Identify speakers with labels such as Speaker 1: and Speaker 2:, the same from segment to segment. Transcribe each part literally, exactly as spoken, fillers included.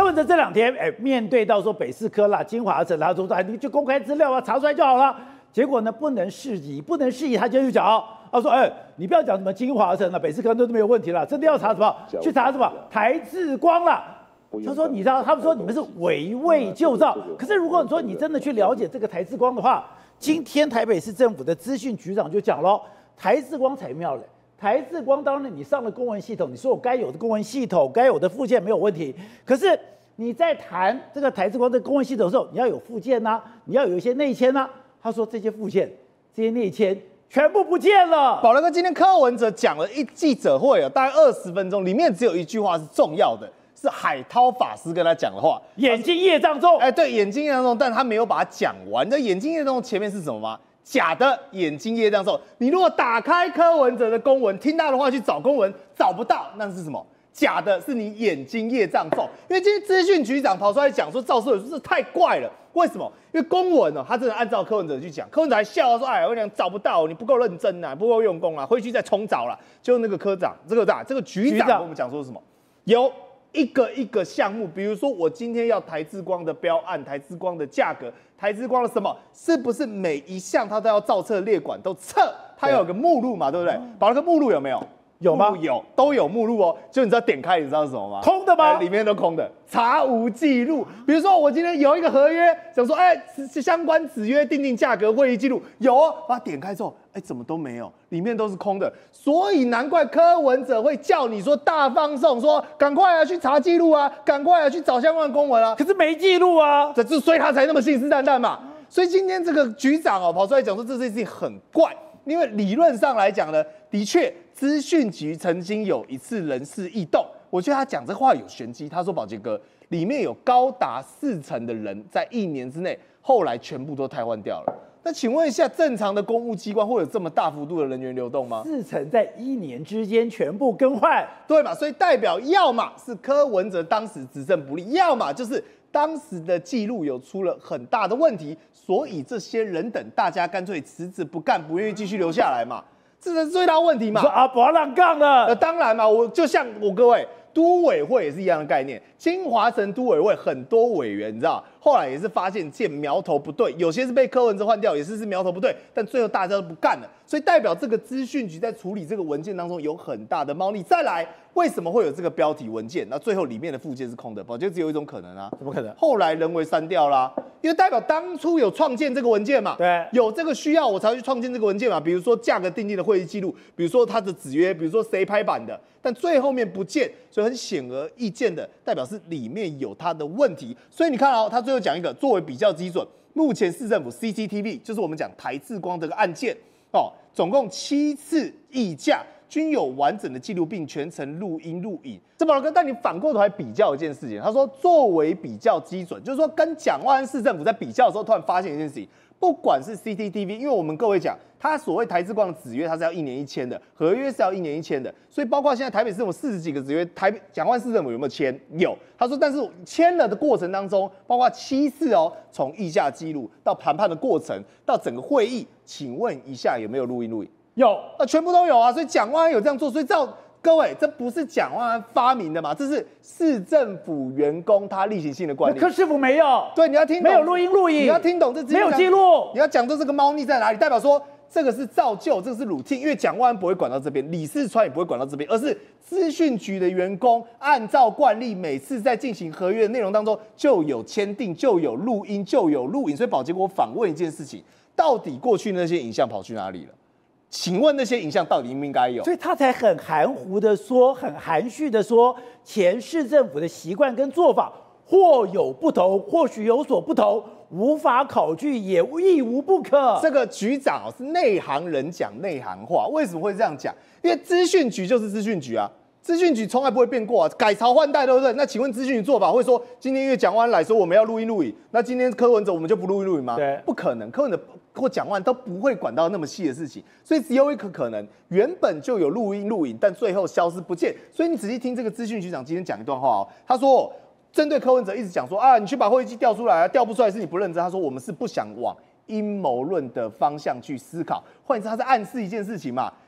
Speaker 1: 柯文哲这两天，哎，面对到说北市科啦、金华城啦，说哎，你就公开资料啊，查出来就好了。结果呢，不能释疑，不能释疑，他就去讲，他说，哎，你不要讲什么金华城了、北市科都没有问题了，真的要查什么？去查什么？台智光啦。他说，你知道，他们说你们是围魏救赵。可是如果你说你真的去了解这个台智光的话，今天台北市政府的资讯局长就讲了，台智光才妙了。台智光当然你上了公文系统，你说我该有的公文系统、该有的附件没有问题。可是你在谈这个台智光的公文系统的时候，你要有附件呐、啊，你要有一些内嵌呐、啊。他说这些附件、这些内嵌全部不见了。
Speaker 2: 宝来哥，今天柯文哲讲了一记者会啊，大概二十分钟，里面只有一句话是重要的，是海涛法师跟他讲的话。
Speaker 1: 眼睛业障重，
Speaker 2: 哎，对，眼睛业障重，但他没有把它讲完。这眼睛业障重前面是什么吗？假的眼睛业障重。你如果打开柯文哲的公文，听他的话去找公文，找不到，那是什么？假的是你眼睛业障重。因为今天资讯局长跑出来讲说赵世伟说这太怪了，为什么？因为公文哦，他真的按照柯文哲去讲，柯文哲还笑说，哎，我讲找不到，你不够认真啊，不够用功啊，回去再重找啦。就那个科长，这个长，这个局长跟我们讲说什么？有一个一个项目，比如说我今天要台智光的标案、台智光的价格、台智光的什么，是不是每一项它都要照册列管都测？它要有个目录嘛，对不对？把那个目录有没有？
Speaker 1: 有吗？
Speaker 2: 有，都有目录哦。就你知道点开，你知道是什么吗？
Speaker 1: 空的吗？
Speaker 2: 里面都空的，查无记录。比如说我今天有一个合约，想说，哎，相关子约订定价格会议记录有哦，把它点开之后，哎，怎么都没有，里面都是空的。所以难怪柯文哲会叫你说大放送，说赶快啊去查记录啊，赶快啊去找相关的公文啊。
Speaker 1: 可是没记录啊，
Speaker 2: 这就所以他才那么信誓旦旦嘛。所以今天这个局长哦跑出来讲说这件事情很怪，因为理论上来讲呢，的确。资讯局曾经有一次人事异动，我觉得他讲这话有玄机。他说：“宝杰哥，里面有高达四成的人在一年之内，后来全部都汰换掉了。那请问一下，正常的公务机关会有这么大幅度的人员流动吗？
Speaker 1: 四成在一年之间全部更换，
Speaker 2: 对嘛？所以代表要么是柯文哲当时执政不力，要么就是当时的记录有出了很大的问题，所以这些人等大家干脆辞职不干，不愿意继续留下来嘛。”这是最大问题嘛？
Speaker 1: 说啊，不要让杠了。
Speaker 2: 呃，当然嘛，我就像我各位，都委会也是一样的概念。金华城都委会很多委员，你知道，后来也是发现见苗头不对，有些是被柯文哲换掉，也是是苗头不对，但最后大家都不干了，所以代表这个资讯局在处理这个文件当中有很大的猫腻。再来，为什么会有这个标题文件？那最后里面的附件是空的，我觉得只有一种可能啊，
Speaker 1: 怎么可能？
Speaker 2: 后来人为删掉啦，因为代表当初有创建这个文件嘛，
Speaker 1: 对，
Speaker 2: 有这个需要我才会去创建这个文件嘛。比如说价格订定的会议记录，比如说它的子约，比如说谁拍板的，但最后面不见，所以很显而易见的，代表是里面有它的问题。所以你看哦，他最后讲一个作为比较基准，目前市政府 C C T V 就是我们讲台智光这个案件哦，总共七次议价。均有完整的记录并全程录音录影。这宝哥，但你反过头来比较一件事情，他说作为比较基准，就是说跟蒋万安市政府在比较的时候，突然发现一件事情，不管是 C C T V， 因为我们各位讲，他所谓台智光的子约，它是要一年一签的，合约是要一年一签的，所以包括现在台北市政府四十几个子约，台北蒋万安市政府有没有签？有。他说，但是签了的过程当中，包括七次哦，从议价记录到谈判的过程，到整个会议，请问一下有没有录音录影？
Speaker 1: 有，
Speaker 2: 那全部都有啊，所以蒋万安有这样做，所以照各位，这不是蒋万安发明的嘛，这是市政府员工他例行性的惯例。
Speaker 1: 柯师傅没有，
Speaker 2: 对，你要听懂，
Speaker 1: 没有录音录影，
Speaker 2: 你要听懂这
Speaker 1: 没有记录，
Speaker 2: 你要讲出这个猫腻在哪里，代表说这个是照旧，这个是 routine， 因为蒋万安不会管到这边，李四川也不会管到这边，而是资讯局的员工按照惯例，每次在进行合约的内容当中就有签订，就有录音，就有录影。所以宝杰，我反问一件事情，到底过去那些影像跑去哪里了？请问那些影像到底应不应该有？
Speaker 1: 所以他才很含糊的说，很含蓄的说，前市政府的习惯跟做法或有不同，或许有所不同，无法考据，也亦无不可。
Speaker 2: 这个局长是内行人讲内行话，为什么会这样讲？因为资讯局就是资讯局啊。资讯局从来不会变过啊，改朝换代对不对？那请问资讯局做法会说，今天因为蒋万安来说我们要录音录影，那今天柯文哲我们就不录音录影吗？
Speaker 1: 对，
Speaker 2: 不可能，柯文哲或蒋万安都不会管到那么细的事情，所以只有一个可能，原本就有录音录影，但最后消失不见。所以你仔细听这个资讯局长今天讲一段话哦，他说针对柯文哲一直讲说啊，你去把会议记调出来啊，调不出来是你不认真。他说我们是不想往阴谋论的方向去思考，换言之，他在暗示一件事情嘛。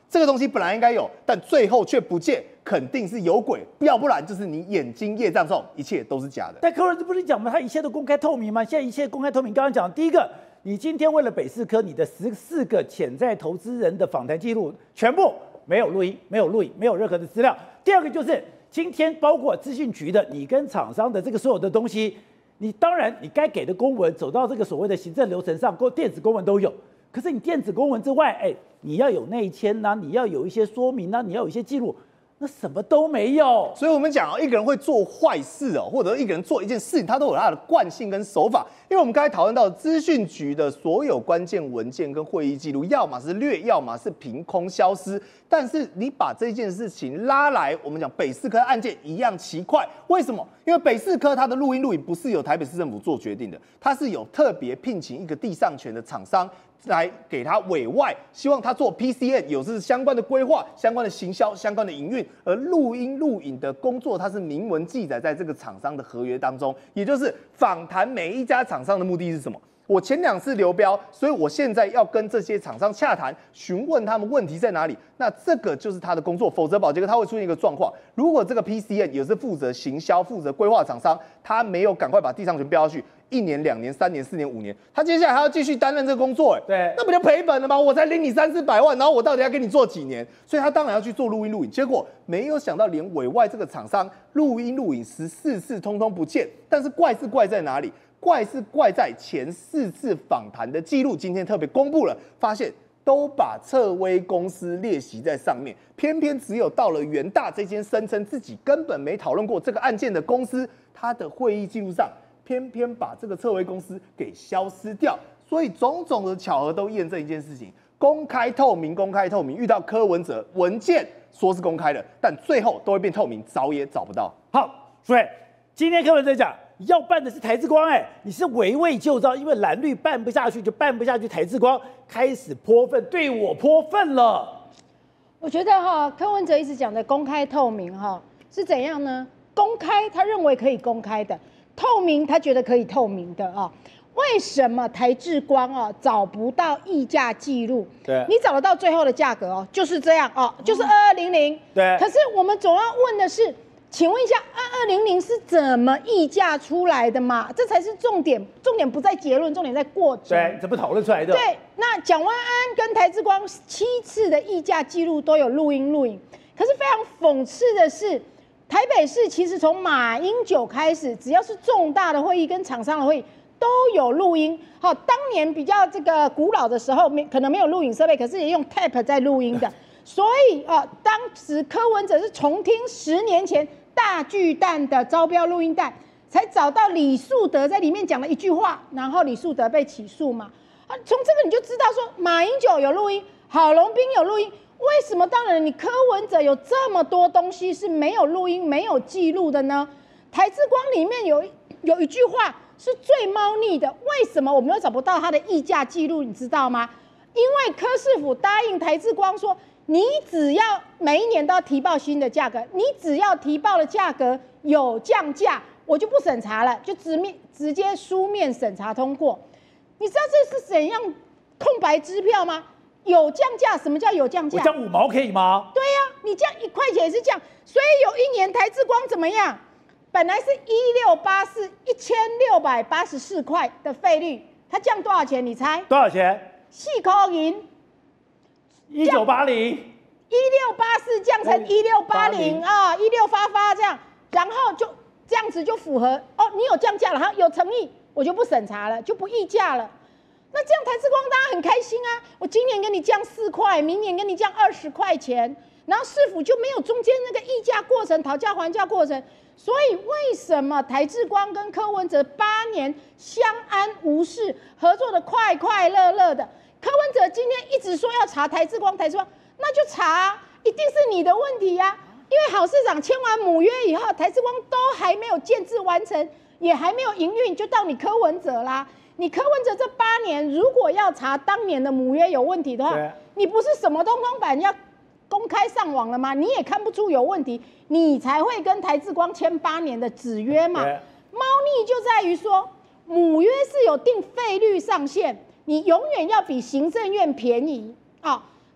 Speaker 2: 这个东西本来应该有，但最后却不见，肯定是有鬼，要不然就是你眼睛业障重，一切都是假的。
Speaker 1: 但柯文哲不是讲吗？他一切都公开透明吗？现在一切公开透明。刚刚讲第一个，你今天为了北士科，你的十四个潜在投资人的访谈记录全部没有录音，没有录影，没有任何的资料。第二个就是今天包括资讯局的你跟厂商的这个所有的东西，你当然你该给的公文走到这个所谓的行政流程上，电子公文都有。可是你电子公文之外，哎，你要有内签呐，你要有一些说明呐，你要有一些记录，那什么都没有。
Speaker 2: 所以我们讲哦，一个人会做坏事哦，或者一个人做一件事情，他都有他的惯性跟手法。因为我们刚才讨论到资讯局的所有关键文件跟会议记录，要么是略，要么是凭空消失。但是你把这件事情拉来，我们讲北士科案件一样奇怪，为什么？因为北士科它的录音录影不是由台北市政府做决定的，它是有特别聘请一个地上权的厂商来给他委外，希望他做 P C N 有是相关的规划、相关的行销、相关的营运，而录音录影的工作，它是明文记载在这个厂商的合约当中，也就是访谈每一家厂商的目的是什么？我前两次流标，所以我现在要跟这些厂商洽谈，询问他们问题在哪里。那这个就是他的工作，否则保洁哥他会出现一个状况：如果这个 P C N 也是负责行销、负责规划厂商，他没有赶快把地上权标下去，一年、两年、三年、四年、五年，他接下来还要继续担任这个工作，哎，
Speaker 1: 对，
Speaker 2: 那不就赔本了吗？我才领你三四百万，然后我到底要给你做几年？所以他当然要去做录音录影，结果没有想到连委外这个厂商录音录影十四次通通不见，但是怪是怪在哪里？怪是怪在前四次访谈的记录，今天特别公布了，发现都把策威公司列席在上面，偏偏只有到了元大这间声称自己根本没讨论过这个案件的公司，他的会议记录上偏偏把这个策威公司给消失掉，所以种种的巧合都验证一件事情：公开透明，公开透明。遇到柯文哲文件说是公开的，但最后都会变透明，找也找不到。
Speaker 1: 好，所以今天柯文哲讲。要办的是台之光，哎，你是围魏救赵，因为蓝绿办不下去就办不下去，台之光开始泼粪，对我泼粪了。
Speaker 3: 我觉得哈，柯文哲一直讲的公开透明哈是怎样呢？公开他认为可以公开的，透明他觉得可以透明的啊。为什么台之光啊找不到议价记录？
Speaker 1: 对，
Speaker 3: 你找得到最后的价格哦，就是这样哦，就是二二零零。
Speaker 1: 对，
Speaker 3: 可是我们总要问的是。请问一下，二二零零是怎么议价出来的嘛？这才是重点，重点不在结论，重点在过程。
Speaker 1: 对，怎么讨论出来的？
Speaker 3: 对，那蒋万安跟台之光七次的议价记录都有录音录影，可是非常讽刺的是，台北市其实从马英九开始，只要是重大的会议跟厂商的会议都有录音。好，当年比较这个古老的时候，没可能没有录影设备，可是也用 tape 在录音的。所以啊、呃，当时柯文哲是重听十年前大巨蛋的招标录音带，才找到李树德在里面讲了一句话，然后李树德被起诉嘛。啊，从这个你就知道说，马英九有录音，郝龙斌有录音，为什么当然你柯文哲有这么多东西是没有录音、没有记录的呢？台之光里面有有一句话是最猫腻的，为什么我们又找不到他的议价记录？你知道吗？因为柯市府答应台之光说。你只要每一年都要提报新的价格，你只要提报的价格有降价，我就不审查了，就直面直接书面审查通过。你知道这是怎样空白支票吗？有降价，什么叫有降价？
Speaker 1: 我降五毛可以吗？
Speaker 3: 对呀、啊，你降一块钱也是降，所以有一年台之光怎么样？本来是一六八四一千六百八十四块的费率，它降多少钱？你猜？
Speaker 1: 多少钱？
Speaker 3: 四块银。
Speaker 1: 一九八零，
Speaker 3: 一六八四降成一六八零啊，一六发发这样，然后就这样子就符合哦，你有降价了哈，有诚意，我就不审查了，就不议价了。那这样台之光大家很开心啊，我今年给你降四块，明年给你降二十块钱，然后市府就没有中间那个议价过程、讨价还价过程。所以为什么台之光跟柯文哲八年相安无事，合作的快快乐乐的？柯文哲今天一直说要查台之光，台之光，那就查、啊，一定是你的问题呀、啊！因为郝市长签完母约以后，台之光都还没有建制完成，也还没有营运，就到你柯文哲啦。你柯文哲这八年，如果要查当年的母约有问题的话，你不是什么通通版要公开上网了吗？你也看不出有问题，你才会跟台之光签八年的子约嘛。猫腻就在于说，母约是有定费率上限。你永远要比行政院便宜啊！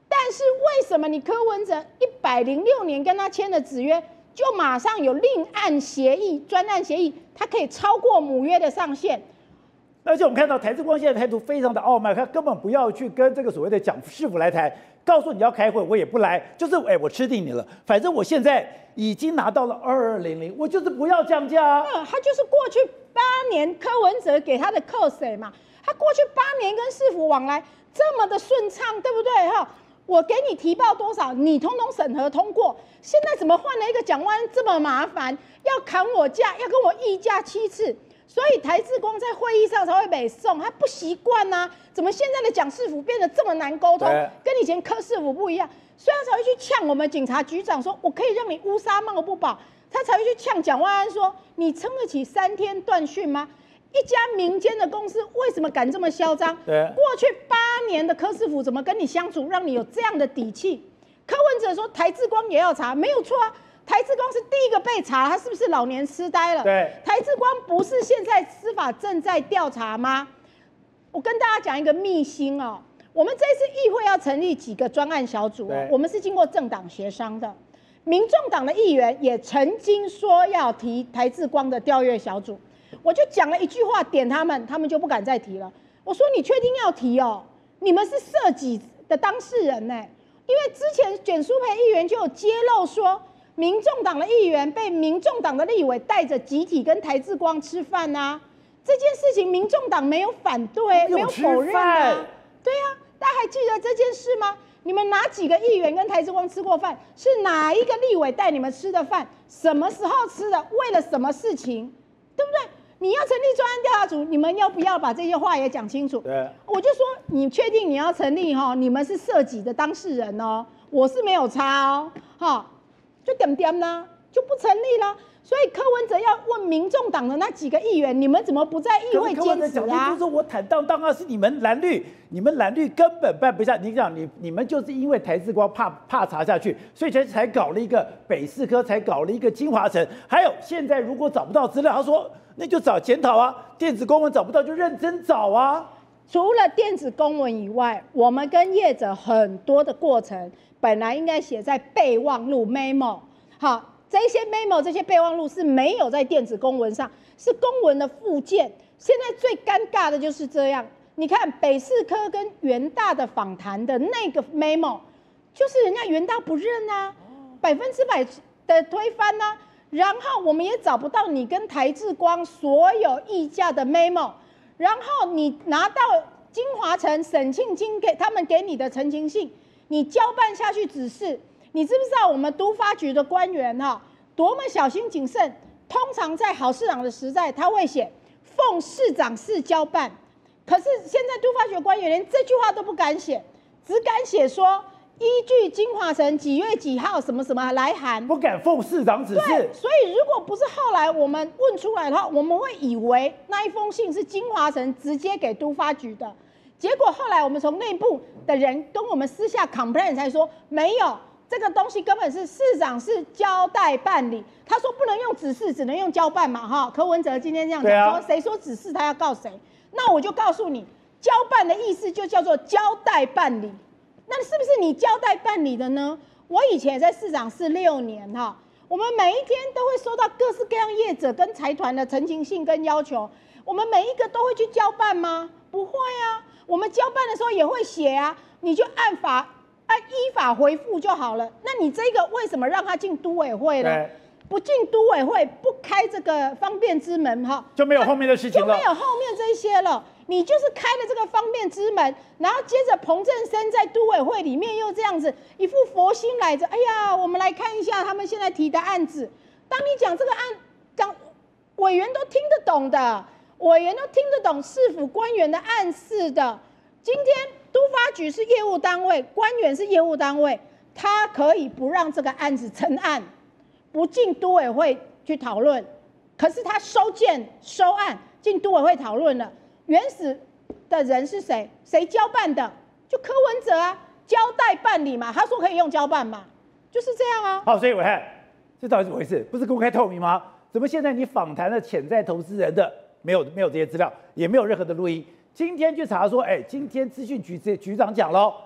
Speaker 3: 但是为什么你柯文哲一百零六年跟他签的子约，就马上有另案协议、专案协议，它可以超过母约的上限？
Speaker 1: 而且我们看到台志光现在态度非常的傲慢，他根本不要去跟这个所谓的蒋市府来谈，告诉你要开会我也不来，就是哎我吃定你了，反正我现在已经拿到了二二零零，我就是不要降价啊。
Speaker 3: 嗯，他就是过去八年柯文哲给他的扣水嘛，他过去八年跟市府往来这么的顺畅，对不对哈？我给你提报多少，你通通审核通过，现在怎么换了一个蒋万安这么麻烦，要砍我价，要跟我议价七次？所以台志光在会议上才会北宋，他不习惯呐。怎么现在的蒋市府变得这么难沟通，跟以前柯市府不一样？所以他才会去呛我们警察局长说，我可以让你乌纱帽不保。他才会去呛蒋万安说，你撑得起三天断讯吗？一家民间的公司为什么敢这么嚣张？过去八年的柯市府怎么跟你相处，让你有这样的底气？柯文哲说台志光也要查，没有错啊。台志光是第一个被查，他是不是老年痴呆了？
Speaker 1: 对，
Speaker 3: 台志光不是现在司法正在调查吗？我跟大家讲一个秘辛哦，我们这次议会要成立几个专案小组哦，我们是经过政党协商的。民众党的议员也曾经说要提台志光的调阅小组，我就讲了一句话点他们，他们就不敢再提了。我说你确定要提哦？你们是涉及的当事人呢，因为之前简舒培议员就有揭露说，民众党的议员被民众党的立委带着集体跟台志光吃饭啊，这件事情民众党没有反对，没有否认啊。对啊，大家还记得这件事吗？你们哪几个议员跟台志光吃过饭？是哪一个立委带你们吃的饭？什么时候吃的？为了什么事情？对不对？你要成立专案调查组，你们要不要把这些话也讲清楚？
Speaker 1: 对，
Speaker 3: 我就说你确定你要成立哈？你们是涉及的当事人哦，我是没有差哦，哈，就点点啦，就不成立了。所以柯文哲要问民众党的那几个议员，你们怎么不在议会坚持啊？
Speaker 1: 就是说我坦荡荡啊，是你们蓝绿，你们蓝绿根本办不下。你讲你你们就是因为台志光怕怕查下去，所以才才搞了一个北四科，才搞了一个金华城。还有现在如果找不到资料，他说那就找检讨啊，电子公文找不到就认真找啊。
Speaker 3: 除了电子公文以外，我们跟业者很多的过程本来应该写在备忘录 memo， 好。这些 memo 这些备忘录是没有在电子公文上，是公文的附件。现在最尴尬的就是这样，你看北四科跟元大的访谈的那个 memo， 就是人家元大不认啊，百分之百的推翻啊。然后我们也找不到你跟台志光所有议价的 memo， 然后你拿到金华城沈庆金给他们给你的陈情信，你交办下去指示。你知不知道我们都发局的官员哈多么小心谨慎？通常在好市长的时代，他会写奉市长室交办。可是现在都发局的官员连这句话都不敢写，只敢写说依据金华城几月几号什么什么来函，
Speaker 1: 不敢奉市长指示。
Speaker 3: 对，所以如果不是后来我们问出来的话，我们会以为那一封信是金华城直接给都发局的。结果后来我们从内部的人跟我们私下 complain 才说没有。这个东西根本是市长是交代办理，他说不能用指示，只能用交办嘛，哈。柯文哲今天这样讲说，谁说指示他要告谁？那我就告诉你，交办的意思就叫做交代办理，那是不是你交代办理的呢？我以前也在市长室六年哈，我们每一天都会收到各式各样业者跟财团的陈情信跟要求，我们每一个都会去交办吗？不会啊，我们交办的时候也会写啊，你就按法。按依法回复就好了。那你这个为什么让他进都委会呢？不进都委会，不开这个方便之门哈，
Speaker 1: 就没有后面的事情了，
Speaker 3: 就没有后面这些了。你就是开了这个方便之门，然后接着彭振声在都委会里面又这样子一副佛心来着。哎呀，我们来看一下他们现在提的案子。当你讲这个案，讲委员都听得懂的，委员都听得懂市府官员的暗示的。今天。都发局是业务单位，官员是业务单位，他可以不让这个案子成案，不进都委会去讨论。可是他收件收案进都委会讨论了，原始的人是谁？谁交办的？就柯文哲啊，交代办理嘛。他说可以用交办嘛，就是这样啊。
Speaker 1: 好，所以暐瀚，这到底怎么回事？不是公开透明吗？怎么现在你访谈了潜在投资人的没有没有这些资料，也没有任何的录音？今天去查说，哎，今天资讯局局长讲喽，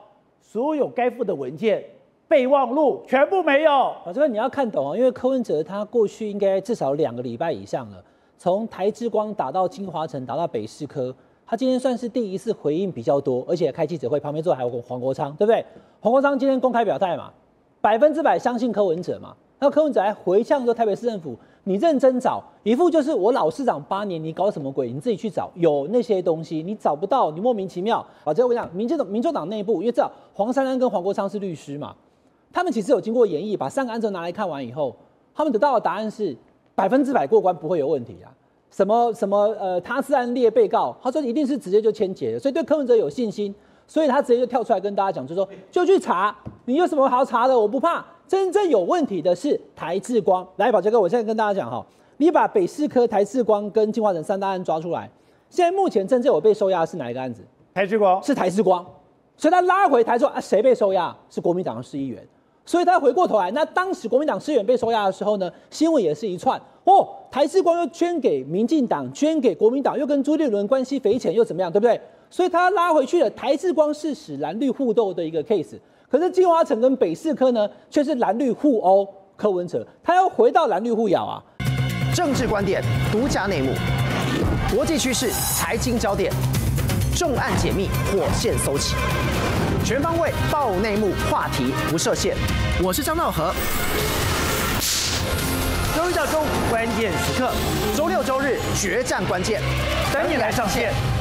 Speaker 1: 所有该附的文件、备忘录全部没有。
Speaker 4: 啊，这个你要看懂哦，因为柯文哲他过去应该至少两个礼拜以上了，从台之光打到金华城，打到北市科，他今天算是第一次回应比较多，而且开记者会，旁边坐还有黄国昌，对不对？黄国昌今天公开表态嘛，百分之百相信柯文哲嘛。那柯文哲还回呛说台北市政府，你认真找，一副就是我老市长八年，你搞什么鬼？你自己去找，有那些东西你找不到，你莫名其妙。啊，这我跟你讲，民进党、民众党内部，因为知道黄珊珊跟黄国昌是律师嘛，他们其实有经过演绎，把三个案子拿来看完以后，他们得到的答案是百分之百过关，不会有问题啊。什么什么呃，他是案列被告，他说一定是直接就签结的，所以对柯文哲有信心，所以他直接就跳出来跟大家讲，就说就去查，你有什么好查的，我不怕。真正有问题的是台智光。来，宝杰哥，我现在跟大家讲哈，你把北市科、台智光跟金华城三大案抓出来，现在目前真正有被收押的是哪一个案子？
Speaker 1: 台智光
Speaker 4: 是台智光，所以他拉回台说啊，谁被收押？是国民党的市议员。所以他回过头来，那当时国民党市议员被收押的时候呢，新闻也是一串哦，台智光又捐给民进党，捐给国民党，又跟朱立伦关系匪浅，又怎么样，对不对？所以他拉回去了。台智光是使蓝绿互斗的一个 case， 可是金华城跟北市科呢，却是蓝绿互殴柯文哲，他要回到蓝绿互咬啊。
Speaker 5: 政治观点、独家内幕、国际趋势、财经焦点，重案解密，火线搜起，全方位爆内幕，话题不设限。我是张道和。
Speaker 1: 周一到周五关键时刻，
Speaker 5: 周六周日决战关键，
Speaker 1: 等你来上线。